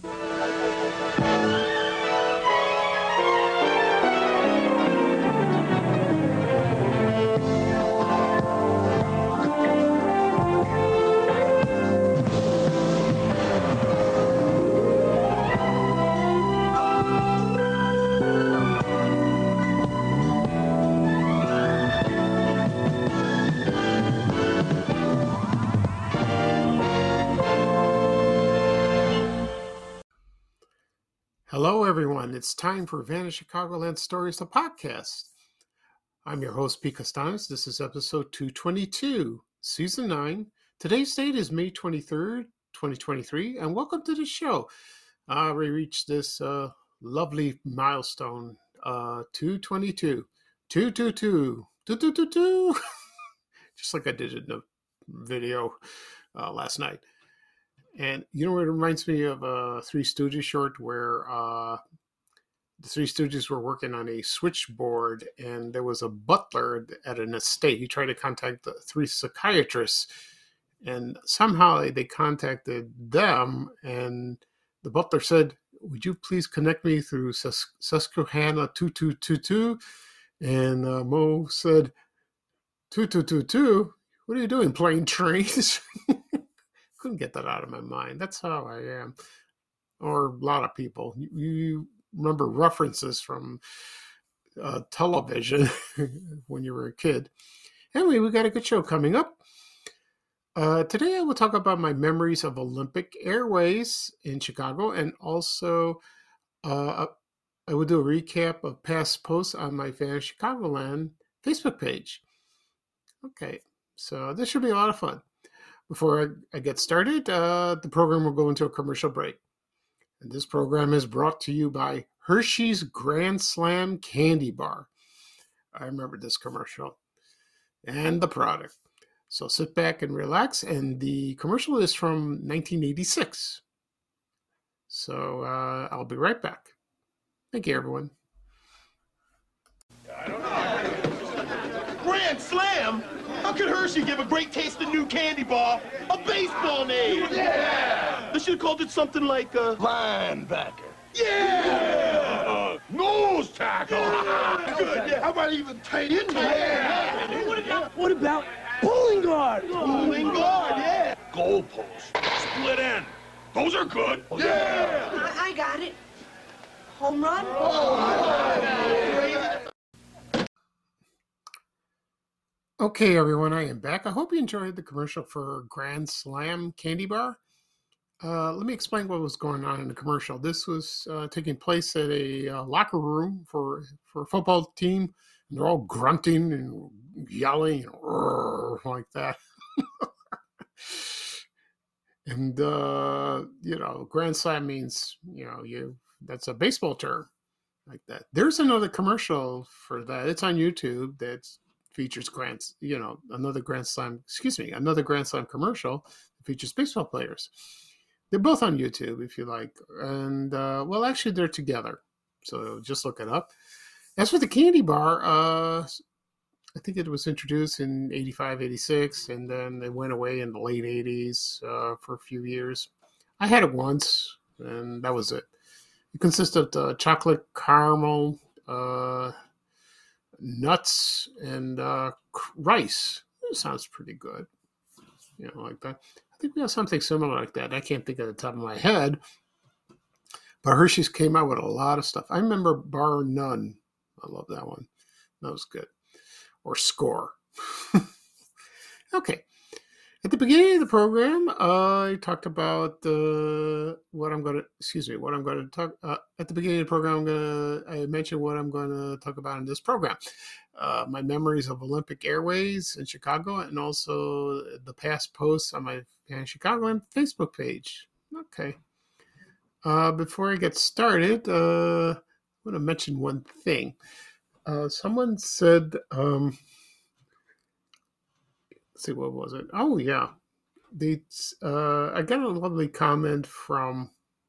Hello, everyone. It's time for Vanished Chicagoland Stories, the podcast. I'm your host, Pete Costanes. This is episode 222, season 9. Today's date is May 23rd, 2023, and welcome to the show. We reached this lovely milestone, 222, 222, 222, just like I did in the video last night. And you know what it reminds me of a Three Stooges short where the Three Stooges were working on a switchboard and there was a butler at an estate. He tried to contact the three psychiatrists and somehow they contacted them and the butler said, "Would you please connect me through Susquehanna 2222? And Mo said, 2222? What are you doing, playing trains?" Couldn't get that out of my mind. That's how I am. Or a lot of people. You remember references from television when you were a kid. Anyway, we got a good show coming up. Today I will talk about my memories of Olympic Airways in Chicago, and also I will do a recap of past posts on my Vanished Chicagoland Facebook page. Okay, so this should be a lot of fun. Before I get started, the program will go into a commercial break. And this program is brought to you by Hershey's Grand Slam Candy Bar. I remember this commercial and the product. So sit back and relax. And the commercial is from 1986. So I'll be right back. Thank you, everyone. Grand Slam? How could Hershey give a great tasting new candy bar a baseball name? Yeah! They should have called it something like linebacker. Yeah! Nose tackle. Yeah. Good. Yeah. How about even tight end? Yeah. What about pulling guard? Pulling guard, yeah. Goalpost. Split end. Those are good. Yeah! I got it. Home run? Okay, everyone, I am back. I hope you enjoyed the commercial for Grand Slam Candy Bar. Let me explain what was going on in the commercial. This was taking place at a locker room for a football team, and they're all grunting and yelling and like that. And Grand Slam means that's a baseball term like that. There's another commercial for that. It's on YouTube that's features another Grand Slam commercial that features baseball players. They're both on YouTube if you like. And, actually they're together. So just look it up. As for the candy bar, I think it was introduced in 85, 86, and then it went away in the late 80s for a few years. I had it once, and that was it. It consists of chocolate caramel, nuts, and rice. It sounds pretty good. Like that. I think we have something similar like that. I can't think of the top of my head. But Hershey's came out with a lot of stuff. I remember Bar None. I love that one. That was good. Or Score. Okay. At the beginning of the program, I talked about what I'm going to talk. At the beginning of the program, I mentioned what I'm going to talk about in this program. My memories of Olympic Airways in Chicago, and also the past posts on my Chicagoland Facebook page. Okay. Before I get started, I want to mention one thing. Someone said, let's see, what was it? Oh, yeah. I got a lovely comment from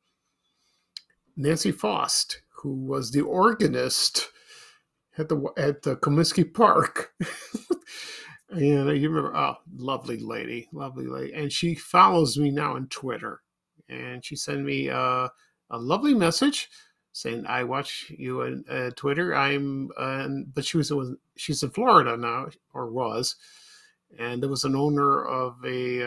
Nancy Faust, who was the organist at the Comiskey Park. And you remember, lovely lady. And she follows me now on Twitter. and she sent me a lovely message saying, "I watch you on Twitter. But she's in Florida now, or was, and there was an owner of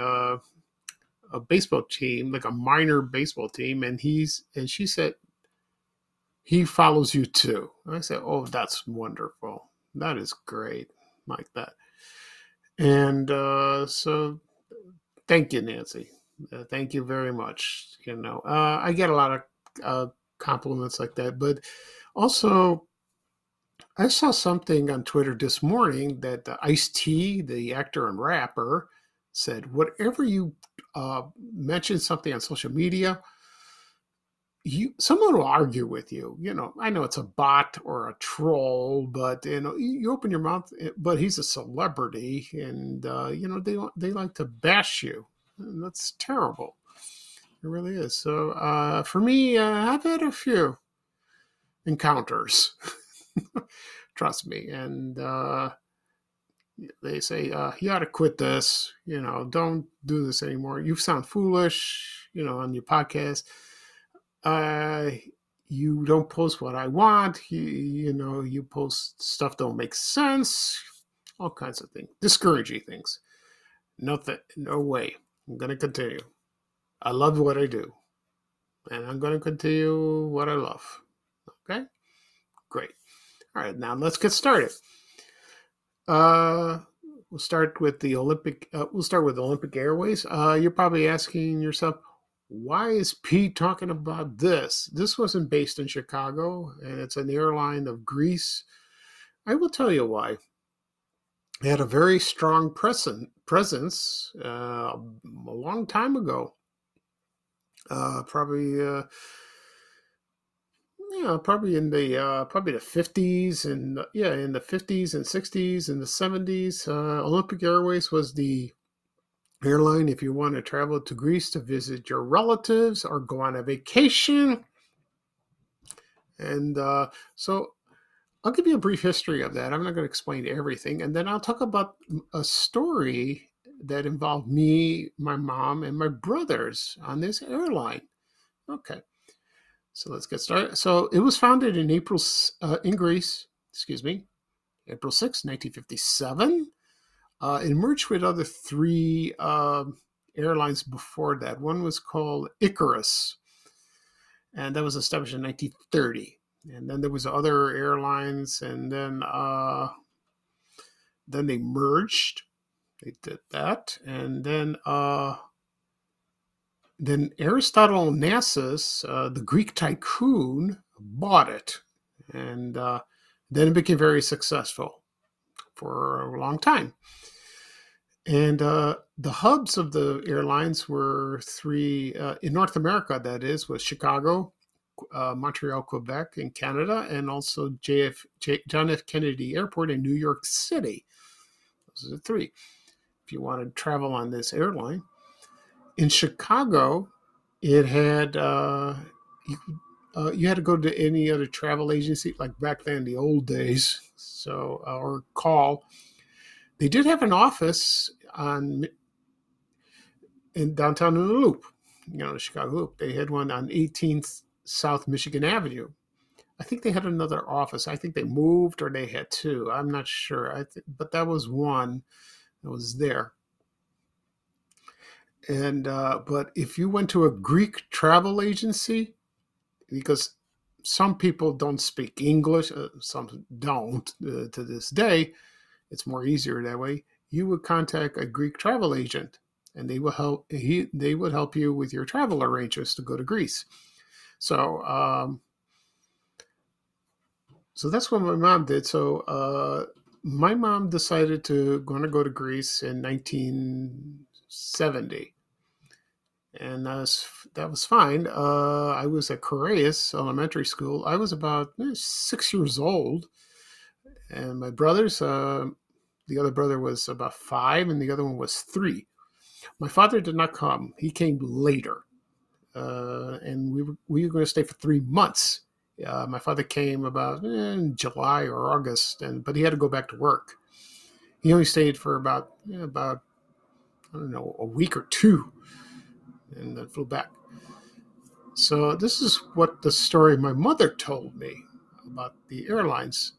a baseball team, like a minor baseball team, and she said he follows you too." And I said, "Oh, that's wonderful. That is great, like that." And so, thank you, Nancy. Thank you very much. I get a lot of compliments like that, but also I saw something on Twitter this morning that Ice-T, the actor and rapper, said, whatever you mention something on social media, someone will argue with you. I know it's a bot or a troll, but you open your mouth. But he's a celebrity, and they like to bash you. And that's terrible. It really is. So for me, I've had a few encounters. Trust me, and they say you ought to quit this. Don't do this anymore. You sound foolish. On your podcast. You don't post what I want. You post stuff don't make sense. All kinds of things, discouraging things. Nothing. No way. I'm going to continue. I love what I do, and I'm going to continue what I love. Okay, great. All right, now let's get started. We'll start with the Olympic. We'll start with Olympic Airways. You're probably asking yourself, why is Pete talking about this? This wasn't based in Chicago, and it's an airline of Greece. I will tell you why. It had a very strong presence a long time ago. Probably in the 50s and in the 50s and 60s and the 70s. Olympic Airways was the airline if you want to travel to Greece to visit your relatives or go on a vacation. And so I'll give you a brief history of that. I'm not going to explain everything. And then I'll talk about a story that involved me, my mom, and my brothers on this airline. Okay. So let's get started. So it was founded in Greece, April 6, 1957. It merged with other three airlines before that. One was called Icarus, and that was established in 1930. And then there was other airlines, and then they merged. They did that, and then Aristotle Onassis, the Greek tycoon, bought it, and then it became very successful for a long time. And the hubs of the airlines were three in North America. That is, was Chicago, Montreal, Quebec, in Canada, and also John F. Kennedy Airport in New York City. Those are the three. If you want to travel on this airline. In Chicago, it had you had to go to any other travel agency, like back then, the old days, or call. They did have an office in downtown in the Loop, the Chicago Loop. They had one on 18th South Michigan Avenue. I think they had another office. I think they moved, or they had two. I'm not sure. But that was one that was there. And but if you went to a Greek travel agency, because some people don't speak English, some don't to this day, it's more easier that way. You would contact a Greek travel agent, and they will help. They would help you with your travel arrangements to go to Greece. So, so that's what my mom did. So, my mom decided to go to Greece in 1970. And that was fine. I was at Correas Elementary School. I was about 6 years old. And my brothers, the other brother was about 5 and the other one was 3. My father did not come. He came later. And we were going to stay for 3 months. My father came about in July or August, but he had to go back to work. He only stayed for about I don't know, a week or two, and then flew back. So this is what the story my mother told me about the airlines,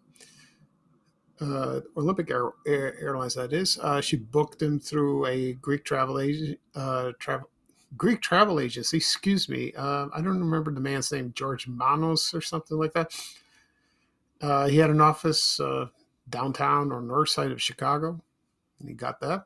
Olympic Airlines. That is, she booked them through a Greek travel agent. Greek travel agency. Excuse me. I don't remember the man's name, George Manos or something like that. He had an office downtown or north side of Chicago, and he got that.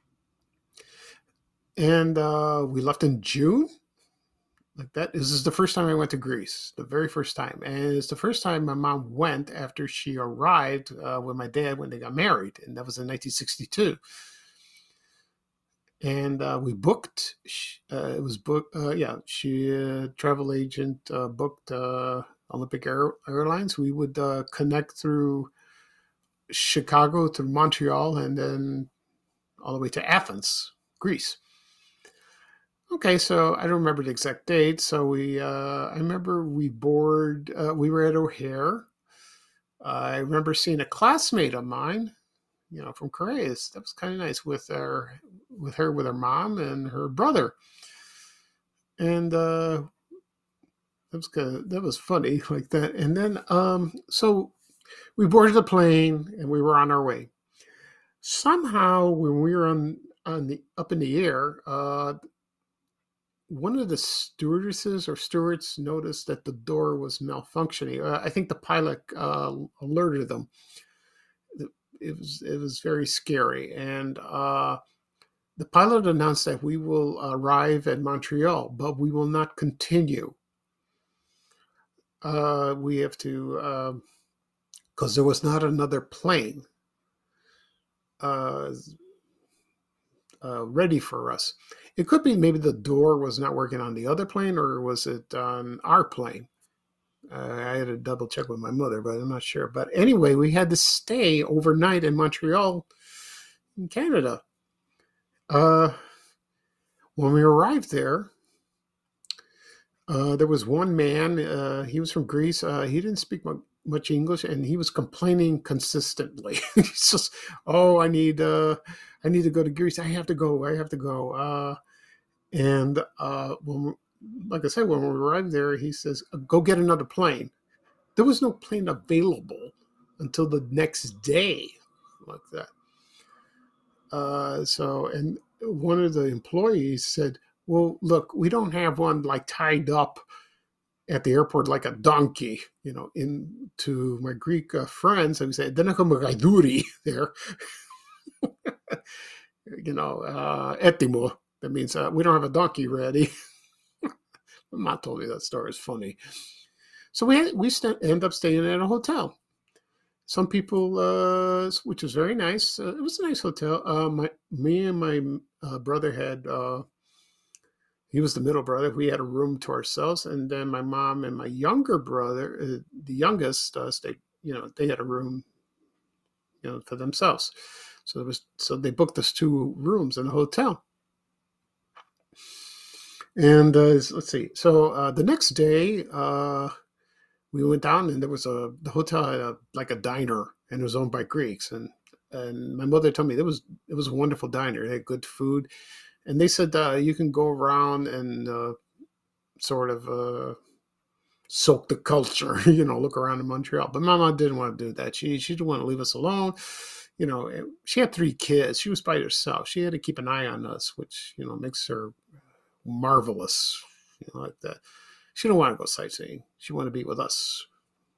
And we left in June. Like that. This is the first time I went to Greece, the very first time. And it's the first time my mom went after she arrived with my dad when they got married. And that was in 1962. And we booked, it was booked, she, travel agent, booked Olympic Airlines. We would connect through Chicago to Montreal and then all the way to Athens, Greece. Okay, so I don't remember the exact date. So I remember we were at O'Hare. I remember seeing a classmate of mine, from Korea. That was kind of nice with her mom and her brother. And that was good. That was funny like that. And then, so we boarded the plane and we were on our way. Somehow when we were up in the air, one of the stewardesses or stewards noticed that the door was malfunctioning. I think the pilot alerted them. It was very scary. And the pilot announced that we will arrive at Montreal, but we will not continue. We have to, because there was not another plane ready for us. It could be maybe the door was not working on the other plane, or was it on our plane? I had to double check with my mother, but I'm not sure. But anyway, we had to stay overnight in Montreal, in Canada. When we arrived there, there was one man. He was from Greece. He didn't speak much English, and he was complaining consistently. He's just, "Oh, I need to go to Greece. I have to go. And like I said, when we arrived there, he says, "Go get another plane." There was no plane available until the next day, like that. And one of the employees said, "Well, look, we don't have one like tied up at the airport like a donkey," to my Greek friends. I would say, "Δεν έχουμε γαϊδούρι there." Etimo. That means we don't have a donkey ready. Mom told me that story is funny. So we end up staying at a hotel. Some people, which was very nice. It was a nice hotel. Me and my brother had. He was the middle brother. We had a room to ourselves, and then my mom and my younger brother, the youngest, stayed. They had a room, for themselves. So they booked us 2 rooms in a hotel. And let's see. So the next day, we went down, and there was the hotel had like a diner, and it was owned by Greeks. And my mother told me it was a wonderful diner. It had good food, and they said you can go around and sort of soak the culture, look around in Montreal. But Mama didn't want to do that. She didn't want to leave us alone. She had 3 kids. She was by herself. She had to keep an eye on us, which makes her marvelous, like that. She didn't want to go sightseeing. She wanted to be with us.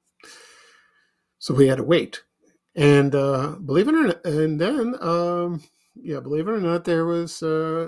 So we had to wait. And believe it or not, and then, believe it or not, there was,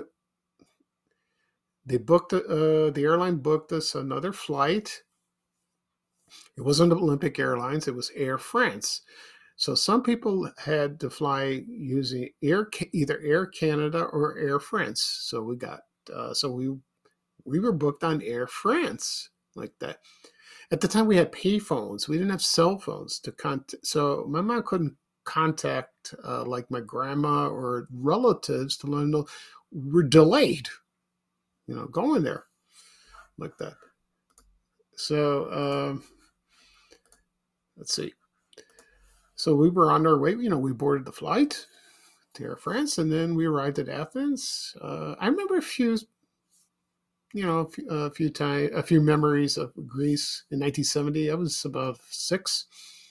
they booked, the airline booked us another flight. It wasn't Olympic Airlines. It was Air France. So some people had to fly using either Air Canada or Air France. So we got, we were booked on Air France, like that. At the time, we had pay phones. We didn't have cell phones to contact. So my mom couldn't contact like my grandma or relatives to let them know we're delayed, going there, like that. So let's see. So we were on our way. We boarded the flight to Air France, and then we arrived at Athens. I remember a few a few memories of Greece in 1970. I was about 6,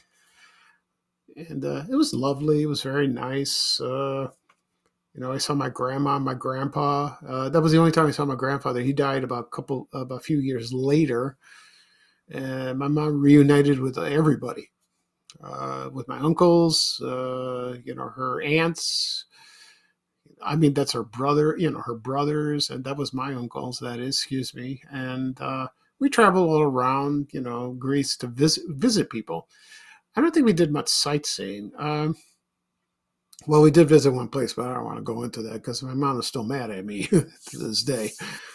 and it was lovely. It was very nice. I saw my grandma, and my grandpa. That was the only time I saw my grandfather. He died about a few years later, and my mom reunited with everybody, with my uncles, her aunts. I mean, that's her brother, her brothers, and that was my uncles, that is, excuse me. And we traveled all around, Greece to visit people. I don't think we did much sightseeing. Well, we did visit one place, but I don't want to go into that because my mom is still mad at me to this day.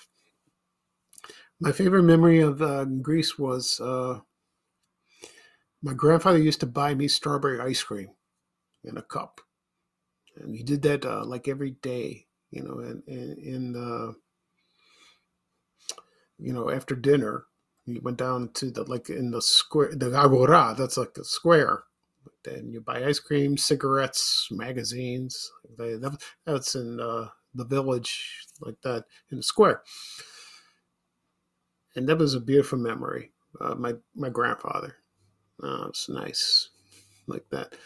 My favorite memory of Greece was my grandfather used to buy me strawberry ice cream in a cup. And he did that like every day, after dinner. He went down to in the square, the Agora, that's like the square. Then you buy ice cream, cigarettes, magazines. That's in the village, like that, in the square. And that was a beautiful memory. My grandfather. It's nice, like that.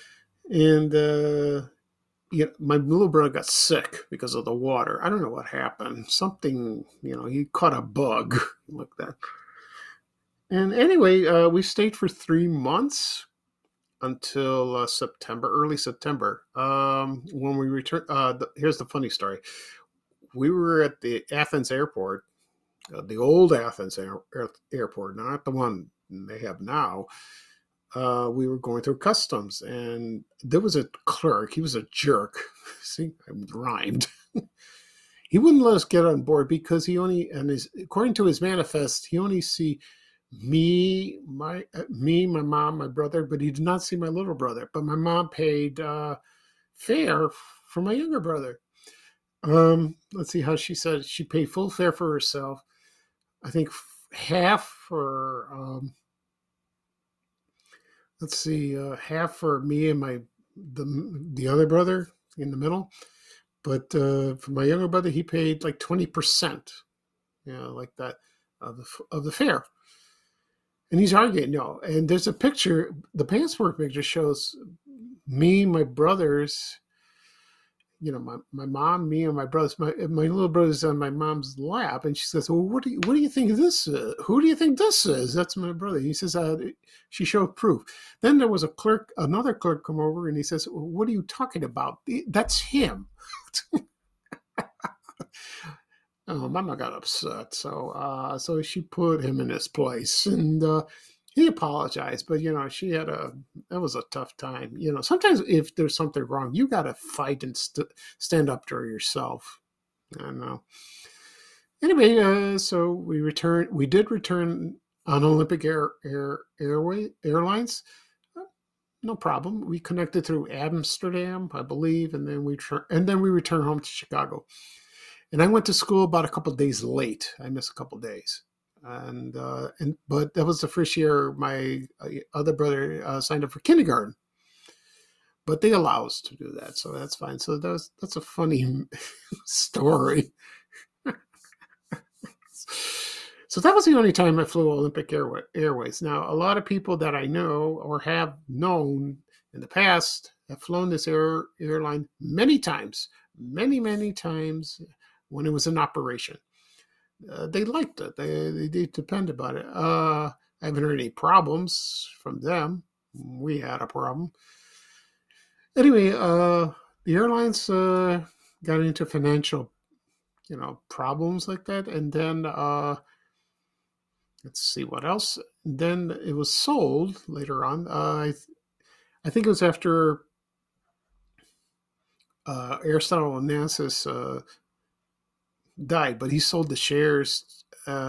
And my little brother got sick because of the water. I don't know what happened. Something, he caught a bug like that. And anyway, we stayed for 3 months until early September. When we returned, here's the funny story. We were at the Athens airport, the old Athens airport, not the one they have now. We were going through customs, and there was a clerk. He was a jerk. See, I rhymed. He wouldn't let us get on board because according to his manifest, he only see me, my mom, my brother, but he did not see my little brother. But my mom paid fare for my younger brother. Let's see how she said. She paid full fare for herself. I think half for. Half for me and the other brother in the middle, but for my younger brother, he paid like 20%, like that of the fare. And he's arguing, no. And there's a picture. The passport picture shows me, my brothers. My mom, me, and my brothers. My little brother's on my mom's lap, and she says, "Well, what do you think this is? Who do you think this is?" That's my brother. He says, she showed proof. Then there was another clerk come over, and he says, well, "What are you talking about? That's him." Oh, Mama got upset, so she put him in his place, and he apologized, but that was a tough time. Sometimes if there's something wrong, you got to fight and stand up for yourself. I don't know. Anyway, so we did return on Olympic Airlines. No problem. We connected through Amsterdam, I believe, and then we returned home to Chicago. And I went to school about a couple of days late. I missed a couple of days. But that was the first year my other brother signed up for kindergarten, but they allow us to do that, so that's fine. So that's a funny story. So that was the only time I flew Olympic Airways. Now, a lot of people that I know or have known in the past have flown this airline many times, many times when it was in operation. They liked it. They depended on it. I haven't heard any problems from them. We had a problem. Anyway, the airlines got into financial, problems like that, and then let's see what else. Then it was sold later on. I think it was after Aristotle Onassis died, but he sold the shares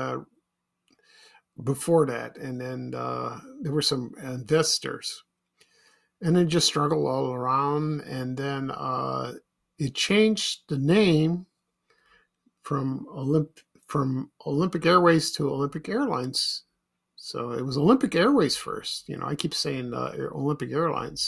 before that, and then there were some investors, and it just struggled all around, and then it changed the name from Olympic Airways to Olympic Airlines. So it was Olympic Airways first. I keep saying Olympic Airlines.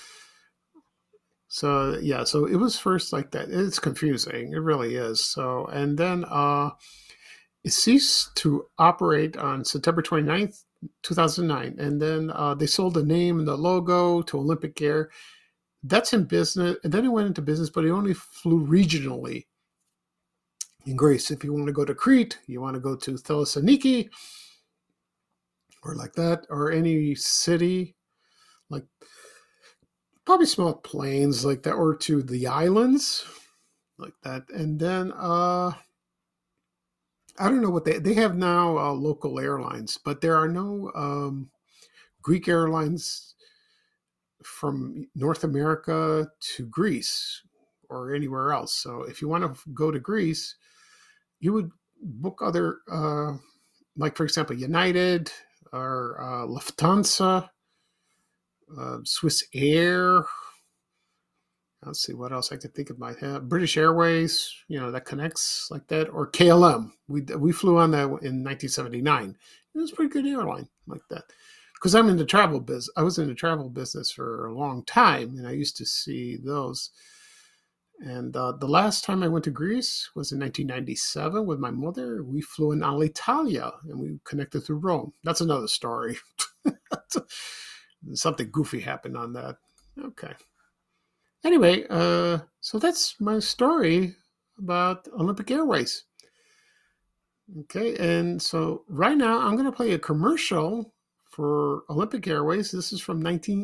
So yeah, so it was first like that. It's confusing. It really is. So, and then It ceased to operate on September 29th, 2009. And then they sold the name and the logo to Olympic Air. That's in business. And then it went into business, but it only flew regionally in Greece. If you want to go to Crete, you want to go to Thessaloniki, or like that, or any city, like probably small planes like that, or to the islands like that. And then I don't know what they have now, local airlines, but there are no Greek airlines from North America to Greece or anywhere else. So if you want to go to Greece, you would book other, like for example, United or Lufthansa, Swiss Air. Let's see what else I could think of my head. British Airways, that connects like that, or KLM. We flew on that in 1979. It was a pretty good airline like that. Because I'm in the travel business. I was in the travel business for a long time, and I used to see those. And the last time I went to Greece was in 1997 with my mother. We flew in Alitalia, and we connected through Rome. That's another story. Something goofy happened on that. Okay. Anyway, so that's my story about Olympic Airways. Okay, and so right now I'm going to play a commercial for Olympic Airways. This is from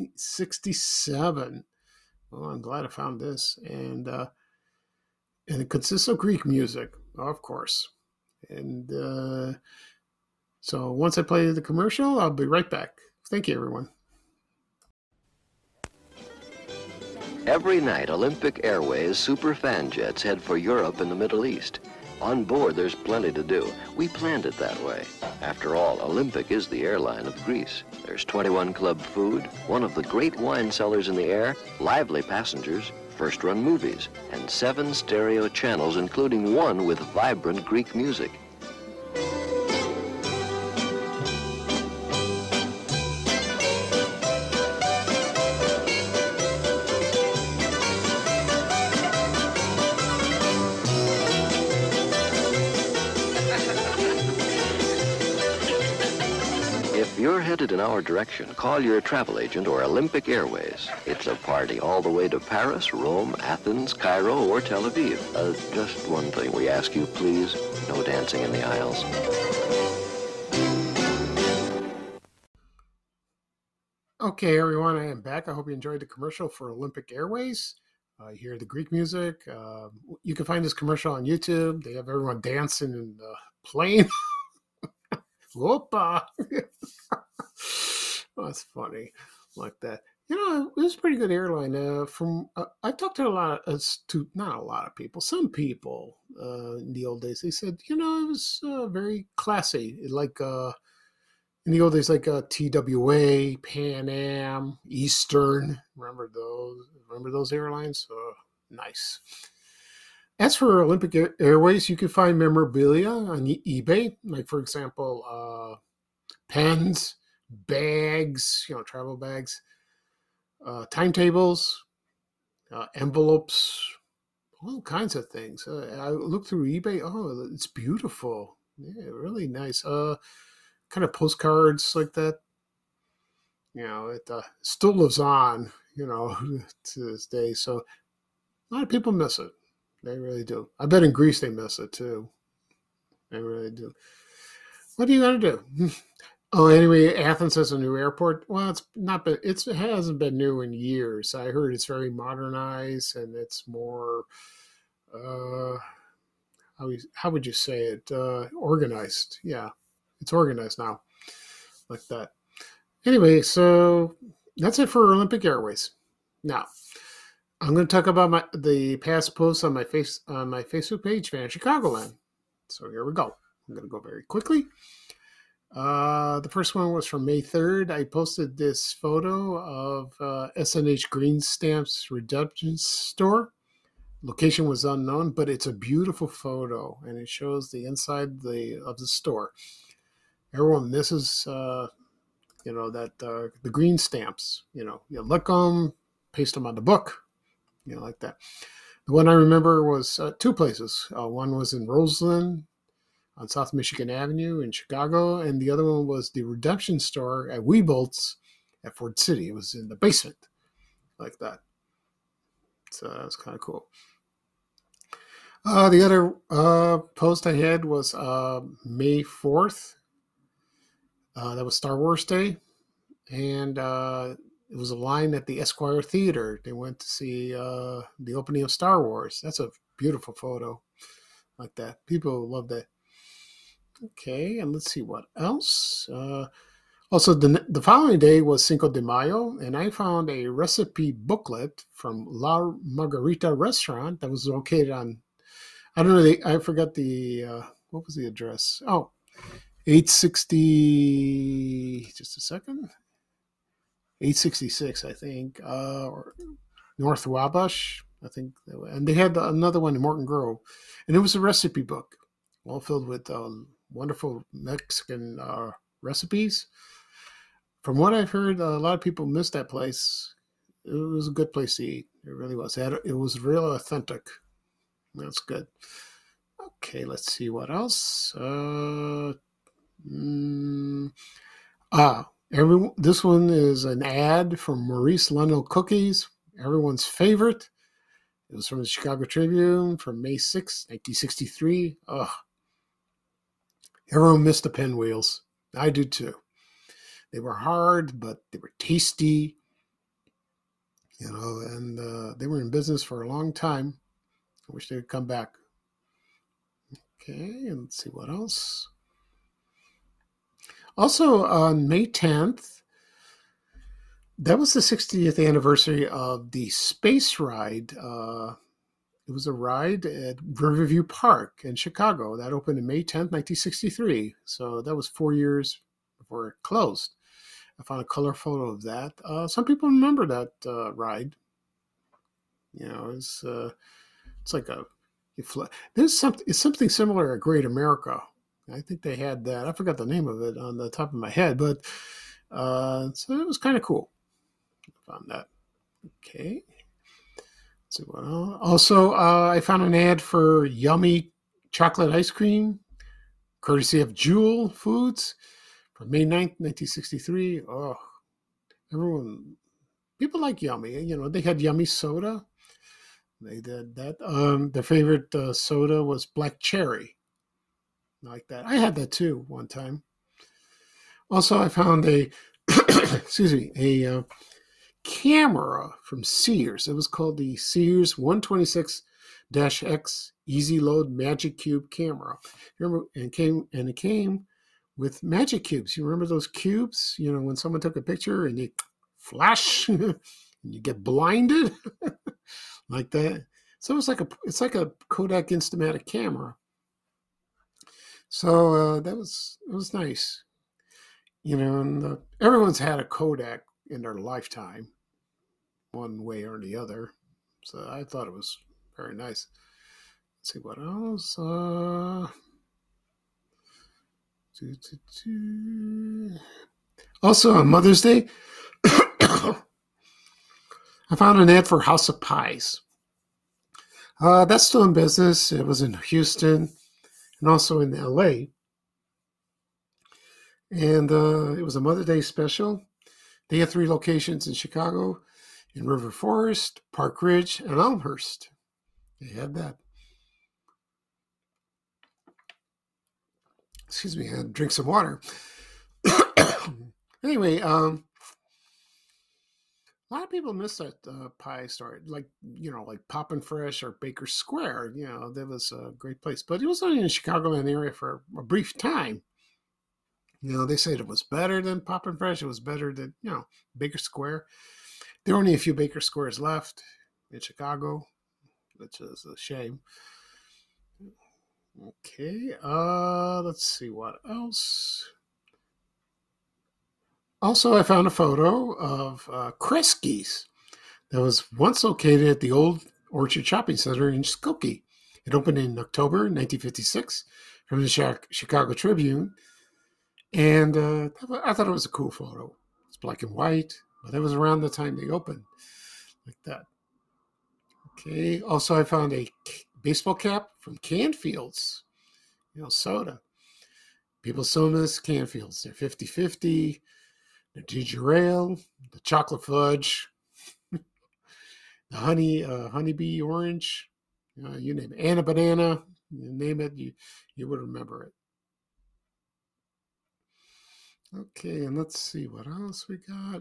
1967. Well, I'm glad I found this. And it consists of Greek music, of course. And so once I play the commercial, I'll be right back. Thank you, everyone. Every night, Olympic Airways super fan jets head for Europe and the Middle East. On board, there's plenty to do. We planned it that way. After all, Olympic is the airline of Greece. There's 21 club food, one of the great wine cellars in the air, lively passengers, first-run movies, and 7 stereo channels, including one with vibrant Greek music. If you're headed in our direction, call your travel agent or Olympic Airways. It's a party all the way to Paris, Rome, Athens, Cairo, or Tel Aviv. Just one thing we ask you, please. No dancing in the aisles. Okay, everyone, I am back. I hope you enjoyed the commercial for Olympic Airways. You hear the Greek music. You can find this commercial on YouTube. They have everyone dancing in the plane. Whoopa! That's funny, like that. It was a pretty good airline. I talked to not a lot of people, some people in the old days. They said, it was very classy, like in the old days, like TWA, Pan Am, Eastern. Remember those airlines? Nice. As for Olympic Airways, you can find memorabilia on eBay, like, for example, pens, bags, travel bags, timetables, envelopes, all kinds of things. I looked through eBay. Oh, it's beautiful. Yeah, really nice. Kind of postcards like that. It still lives on, to this day. So a lot of people miss it. They really do. I bet in Greece they miss it too. They really do. What are you going to do? Oh, anyway, Athens has a new airport. Well, it hasn't been new in years. I heard it's very modernized and it's more, how would you say it? Organized. Yeah, it's organized now, like that. Anyway, so that's it for Olympic Airways. Now, I'm going to talk about the past posts on my Facebook page, Van Chicagoland. So here we go. I'm going to go very quickly. The first one was from May 3rd. I posted this photo of SNH Green Stamps Redemption Store. Location was unknown, but it's a beautiful photo, and it shows the inside of the store. Everyone misses, the green stamps. You lick them, paste them on the book. Like that. The one I remember was 2 places. One was in Roseland, on South Michigan Avenue in Chicago, and the other one was the Redemption Store at Weebolt's at Ford City. It was in the basement, like that. So that was kind of cool. The other post I had was May 4th. That was Star Wars Day. And it was a line at the Esquire Theater. They went to see the opening of Star Wars. That's a beautiful photo like that. People love that. Okay, and let's see what else. Also, the following day was Cinco de Mayo, and I found a recipe booklet from La Margarita Restaurant that was located on, I don't know, I forgot what was the address? Oh, 860, just a second, 866, I think, or North Wabash, I think. And they had another one in Morton Grove, and it was a recipe book, all filled with wonderful Mexican recipes. From what I've heard, a lot of people miss that place. It was a good place to eat. It really was. It was real authentic. That's good. Okay, let's see what else. This one is an ad from Maurice Leno Cookies, everyone's favorite. It was from the Chicago Tribune from May 6, 1963. Everyone missed the pinwheels. I do too. They were hard, but they were tasty, and they were in business for a long time. I wish they would come back. Okay, and let's see what else. Also, on May 10th, that was the 60th anniversary of the space ride. It was a ride at Riverview Park in Chicago. That opened on May 10th, 1963. So that was 4 years before it closed. I found a color photo of that. Some people remember that ride. It's like it's something similar at Great America. I think they had that. I forgot the name of it on the top of my head, but so it was kind of cool. I found that. Okay. Let's see what else. Also, I found an ad for Yummy chocolate ice cream, courtesy of Jewel Foods, from May 9th, 1963. Oh, people like Yummy. They had Yummy soda. They did that. Their favorite soda was Black Cherry. Like that. I had that too one time. Also, I found a camera from Sears. It was called the Sears 126-X Easy Load Magic Cube camera. Remember, it came with magic cubes. You remember those cubes? When someone took a picture and you flash and you get blinded like that. So it's like a Kodak Instamatic camera. So it was nice, and everyone's had a Kodak in their lifetime, one way or the other. So I thought it was very nice. Let's see what else. Also on Mother's Day, I found an ad for House of Pies. That's still in business. It was in Houston and also in LA. And it was a Mother's Day special. They had 3 locations in Chicago, in River Forest, Park Ridge, and Elmhurst. They had that. Excuse me, I had to drink some water. Anyway, a lot of people miss that pie store, like Poppin' Fresh or Baker Square. That was a great place. But it was only in the Chicagoland area for a brief time. They said it was better than Poppin' Fresh. It was better than, Baker Square. There are only a few Baker Squares left in Chicago, which is a shame. Okay, let's see what else. Also, I found a photo of Kresge's that was once located at the old Orchard Shopping Center in Skokie. It opened in October 1956 from the Chicago Tribune. And I thought it was a cool photo. It's black and white, but that was around the time they opened, like that. Okay, also I found a baseball cap from Canfields, soda. People still miss Canfields. They're 50-50, the ginger ale, the chocolate fudge, the honeybee orange, you name it, Anna banana, you name it, you would remember it. Okay, and let's see what else we got.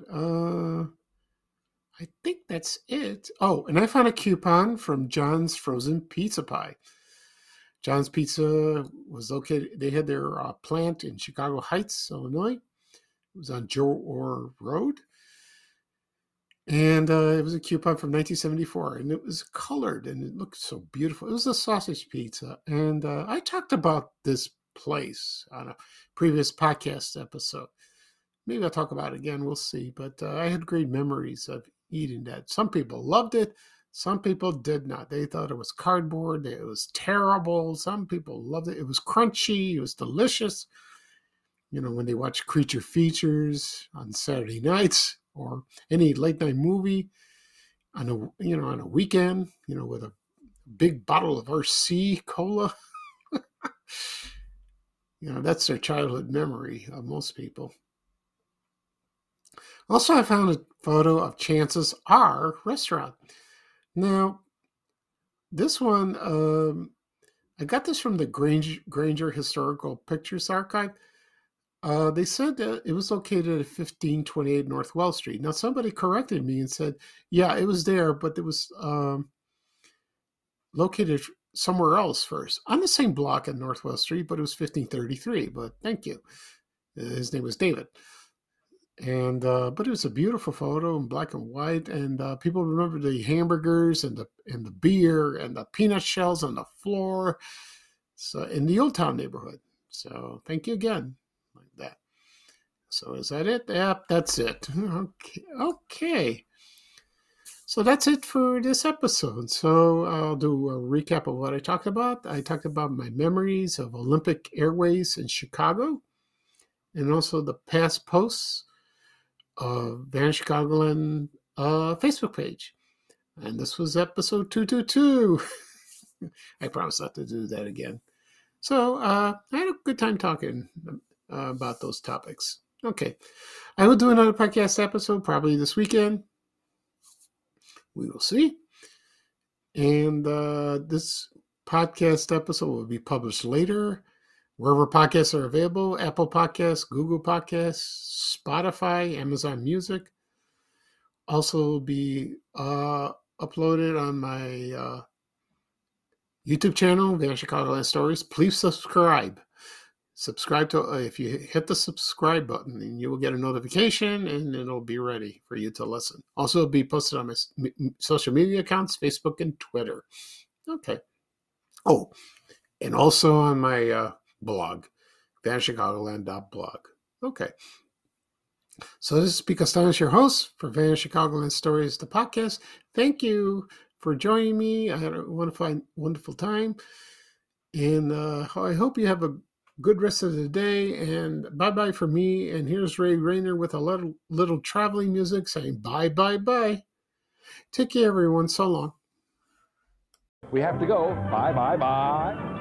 I think that's it. Oh, and I found a coupon from John's Frozen Pizza Pie. John's Pizza was located, they had their plant in Chicago Heights, Illinois. It was on Joe Orr Road. And it was a coupon from 1974, and it was colored, and it looked so beautiful. It was a sausage pizza. And I talked about this place on a previous podcast episode. Maybe I'll talk about it again. We'll see. But I had great memories of eating that. Some people loved it. Some people did not. They thought it was cardboard. It was terrible. Some people loved it. It was crunchy. It was delicious. You know, when they watch Creature Features on Saturday nights or any late night movie on a weekend, with a big bottle of RC cola. That's their childhood memory of most people. Also, I found a photo of Chances R restaurant. Now, this one, I got this from the Granger Historical Pictures Archive. They said that it was located at 1528 North Wells Street. Now, somebody corrected me and said, yeah, it was there, but it was located somewhere else first. On the same block at North Wells Street, but it was 1533. But thank you. His name was David. And but it was a beautiful photo in black and white, and people remember the hamburgers and the beer and the peanut shells on the floor. So in the Old Town neighborhood. So thank you again, like that. So is that it? Yep, that's it. Okay. So that's it for this episode. So I'll do a recap of what I talked about. I talked about my memories of Olympic Airways in Chicago, and also the past posts of Vanish Chicagoland Facebook page. And this was episode 222. I promise not to do that again. So I had a good time talking about those topics. Okay. I will do another podcast episode probably this weekend. We will see. And this podcast episode will be published later, wherever podcasts are available: Apple Podcasts, Google Podcasts, Spotify, Amazon Music. Also be uploaded on my YouTube channel, Vanish Chicagoland Stories. Please subscribe. Subscribe to, if you hit the subscribe button, and you will get a notification, and it'll be ready for you to listen. Also, it'll be posted on my social media accounts, Facebook and Twitter. Okay. Oh, and also on my blog, vanishchicagoland.blog. Okay. So this is Pete Costanis, your host for Vanish Chicagoland Stories, the podcast. Thank you for joining me. I had a wonderful time. And I hope you have a good rest of the day. And bye-bye for me. And here's Ray Rayner with a little traveling music saying bye, bye, bye. Take care, everyone. So long. We have to go. Bye, bye, bye.